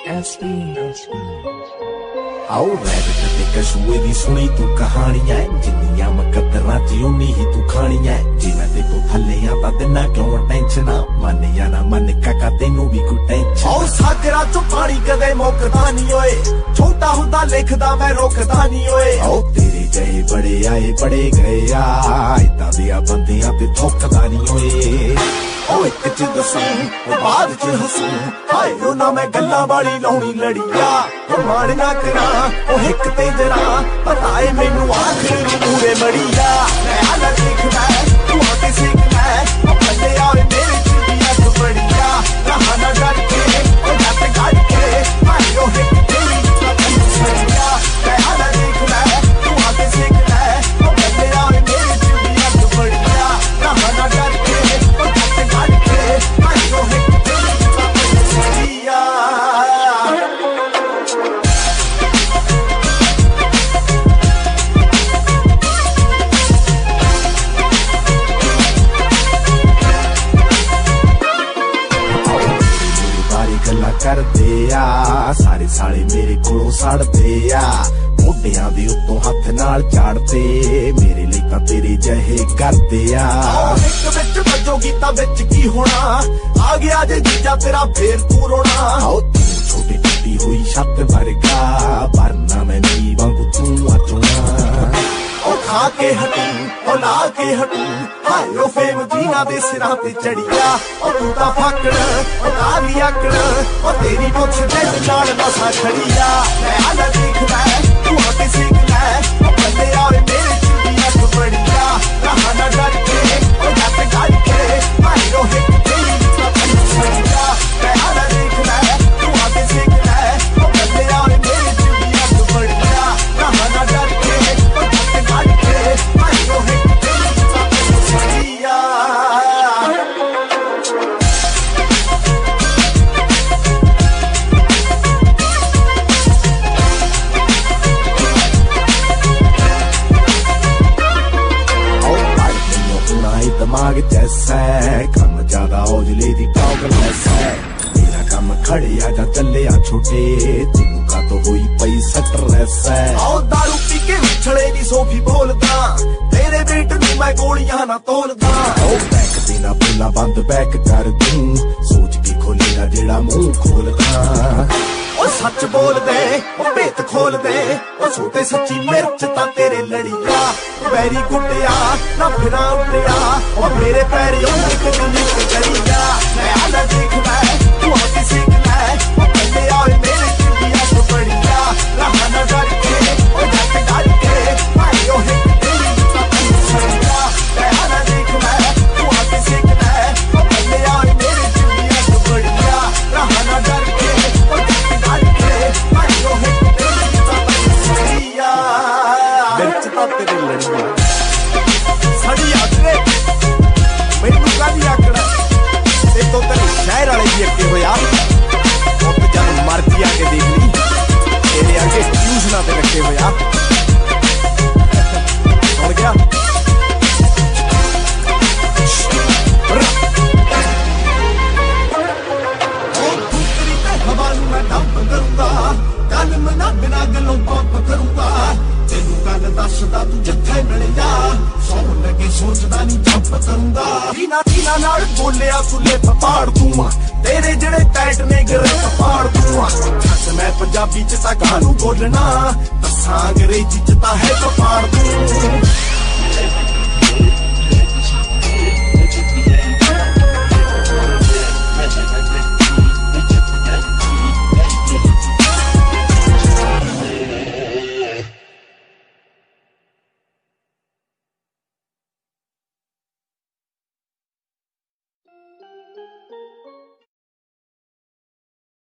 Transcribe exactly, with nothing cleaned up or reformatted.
आओ रैबिट ते कछुए दी सुनी तू कहानियां जिन्नियां मकदरां च उन्नी ही तू खानियां जे मैं ते तो थल्ले आ तां दिना क्यों टेंशन मन या ना मन काका तेनू भी कोई टेंशन आओ सागरा चो पानी कदे मुकदा नहीं ओए छोटा हुंदा लिखदा मैं रोकदा नहीं ओए आओ तेरे जहे बड़े आए बड़े गए आ इदां दियां बंदियां ते थोकदा नहीं ओए ओ एक च दसूं ओ बाद च हसूं हाय ओ ना मैं गल्लां वाली लाउणी लड़िया ओ मान ना करा ओ हिक ते जरा पता है मैनू आखिर नूं पूरे मड़िया मैं आला देखदा तू आके सीखदा ओ भले आए मेरे च भी अख बड़िया रहा ना डर के ओ जट गड़ के हाय ओ हिक तेरी पतंग छड़िया मैं आला देखदा तू आके सीखदा ओ भले आए मेरे च भी अख बड़िया रहा ना डर के करदे आ सारे साले मेरे कोलों सड़दे आ मोढियां दे उत्तों हत्थ नाल झाड़दे मेरे लिए तां तेरे जहे करदे आ इक विच वजोगी तां विच की होना आ गया जे जीजा तेरा फेर तू रोना आओ छोटी टूटी हुई छत वर्गा वरना मैं नी वांगू तू अचोना ओ खा के हटू ओ ला के हटू हाय ओ फेम जीना दे सिरां ते चढ़िया ओ तू तां फाकड़ ओ तारी आकड़ ओ तेरी पुछ दे नाल नसा खड़िया मैं आला देखदा तू आके सीखदा ओ भले आए मेरे च भी अख बड़िया रहा ना डर के ओ जट गड़ के हाय ओ हिक तेरी पतंग छड़िया मैं आला देखदा तू आके सीखदा ओ भले आए मेरे च भी अख बड़िया रहा ना डर के ओ जट गड़ के हाय ओ हिक तेरी पतंग छड़िया दिमाग जैसा कम ज्यादा औजले दी टॉगलेस है मेरा कम खड़े आजा चले आ छोटे तेनू का तो हुई पई स्ट्रेस है आओ दारू पी के उछले दी सोफी बोलदा तेरे बेट नू मैं गोलियां ना तोलदा ओ बैक देना पुला बंद बैक कर दूं सोच के खोलेगा जेड़ा मुंह खोलदा ओ सच बोल दे ओ भेत खोल दे ओ छोटे सच्ची मिर्च ता तेरे लड़िया वैरी गुड्डिया ना फिरा उड्डिया ओ मेरे पैर उंगली ते निक करिया मैं आला देखदा तू आके सीखदा ओ भले आए मेरे च भी अख बड़िया रहा ना डर के ओ जट गड़ के हाय ओ हिक तेरी पतंग छड़िया मैं आला देखदा तू आके सीखदा ओ भले आए मेरे च भी अख बड़िया रहा ना डर के ओ जट गड़ के हाय ओ हिक तेरी पतंग छड़िया मिर्च ता तेरे लड़िया सड़ी आदरे मैनू कादी आकड़ा ते तो तेरे शहर वाले भी अगे होया अब जब मर्जी आके देख ली तेरे आगे ट्यूशना ते रखे होया सुन गया हवा नू मैं डंप करूंगा कल मना बिना गलों पंप करूंगा तेनू गल दसदा तू जिथे मिल जा सौन लगे सोचदा नी जंप करूंगा टीना टीना नाल बोलिया सुले पाड़ दूंगा तेरे जड़े टाइट ने गिरे पाड़ दूंगा मैं पंजाबी च तां गानू बोलना दसां अंग्रेजी च तां है